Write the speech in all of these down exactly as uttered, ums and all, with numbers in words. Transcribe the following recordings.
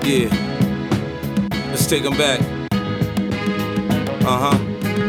Yeah, let's take them back. Uh-huh.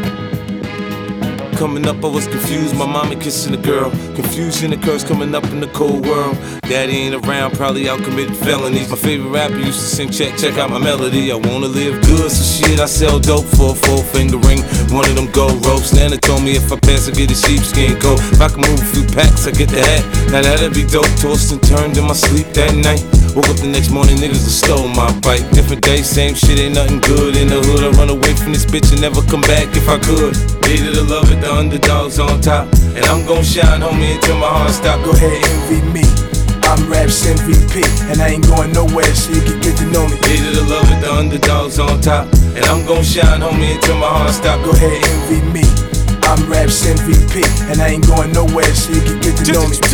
Coming up, I was confused, my mama kissing a girl. Confusion occurs coming up in the cold world. Daddy ain't around, probably out committing felonies. My favorite rapper used to sing, check, check out my melody. I wanna live good, so shit, I sell dope for a four finger ring. One of them gold ropes. Nana told me if I pass, I get a sheepskin coat. If I can move a few packs, I get the hat. Now that'd be dope, tossed and turned in my sleep that night. Woke up the next morning, niggas have stole my bike. Different day, same shit, ain't nothing good in the hood. I run away from this bitch and never come back if I could. Hated to love it, the underdogs on top. And I'm gon' shine, homie, until my heart stop. Go ahead, envy me. I'm Raps M V P, and I ain't going nowhere, so you can get to know me. Hated to love it, the underdogs on top. And I'm gon' shine, homie, until my heart stop. Go ahead, envy me. I'm Raps M V P, and I ain't going nowhere, so you can get to know me.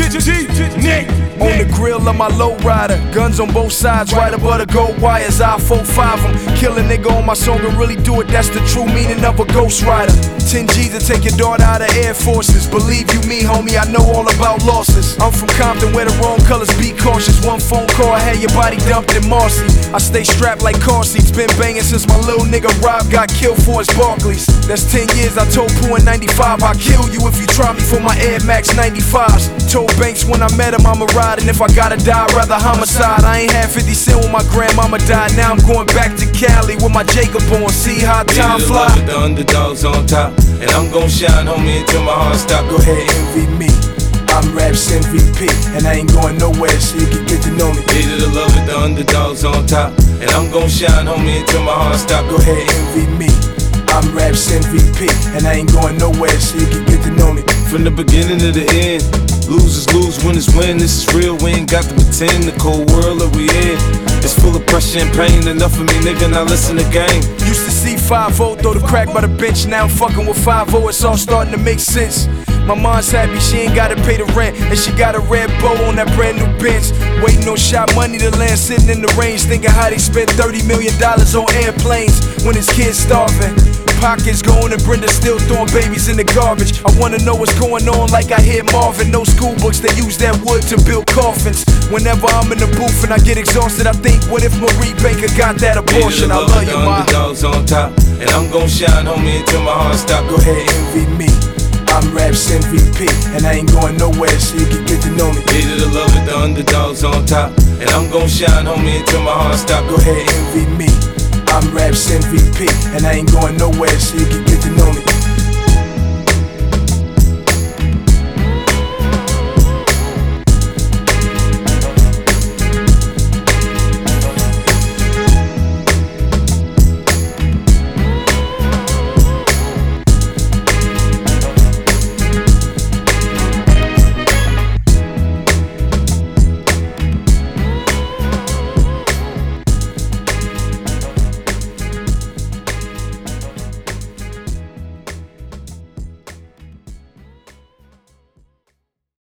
On the grill of my lowrider, guns on both sides, right above the gold wires. I four five them, kill a nigga on my song and really do it. That's the true meaning of a ghost rider. ten G's to take your daughter out of Air Forces. Believe you me, homie, I know all about losses. I'm from Compton where the wrong colors, be cautious. One phone call, I had your body dumped in Marcy. I stay strapped like car seats, been banging since my little nigga Rob got killed for his Barclays. That's ten years, I told Pooh in ninety-five, I'll kill you if you try me for my Air Max ninety-fives. Told Banks when I met him I'ma ride, and if I gotta die, I'd rather homicide. I ain't had fifty cent when my grandmama died. Now I'm going back to Cali with my Jacob on. See how time fly. The underdogs on top, and I'm gon' shine, homie, until my heart stop. Go ahead, envy me. I'm Raps M V P, and I ain't going nowhere, so you can get to know me. Hated to love it, the underdogs on top, and I'm gon' shine, homie, until my heart stop. Go ahead, envy me. I'm Raps M V P, and I ain't going nowhere, so you can get to know me. From the beginning to the end, losers lose, winners win. This is real, we ain't got to pretend. The cold world that we in, it's full of pressure and pain. Enough of me, nigga, now listen to game. Used to see five oh throw the crack by the bench. Now I'm fucking with five oh, it's all starting to make sense. My mom's happy, she ain't gotta pay the rent, and she got a red bow on that brand new Benz. Waiting on shot money to land, sitting in the range, thinking how they spent thirty million dollars on airplanes when his kids starving. Pockets going and Brenda still throwing babies in the garbage. I wanna know what's going on like I hear Marvin. No school books, they use that wood to build coffins. Whenever I'm in the booth and I get exhausted, I think, what if Marie Baker got that abortion? I love you, ma. Underdogs on top, and I'm gon' shine, homie, until my heart stop. Go ahead, envy me. I'm Raps M V P, and I ain't going nowhere, so you can get to know me. Hated to love it, the underdogs on top, and I'm gon' shine, homie, until my heart stop. Go ahead, envy me. I'm Raps M V P, and I ain't going nowhere, so you can get to know me.